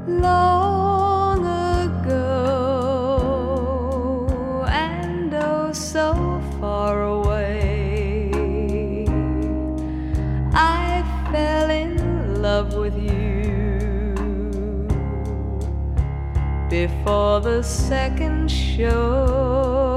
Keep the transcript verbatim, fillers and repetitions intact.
long ago, and oh so far away, I fell in love with you before the second show.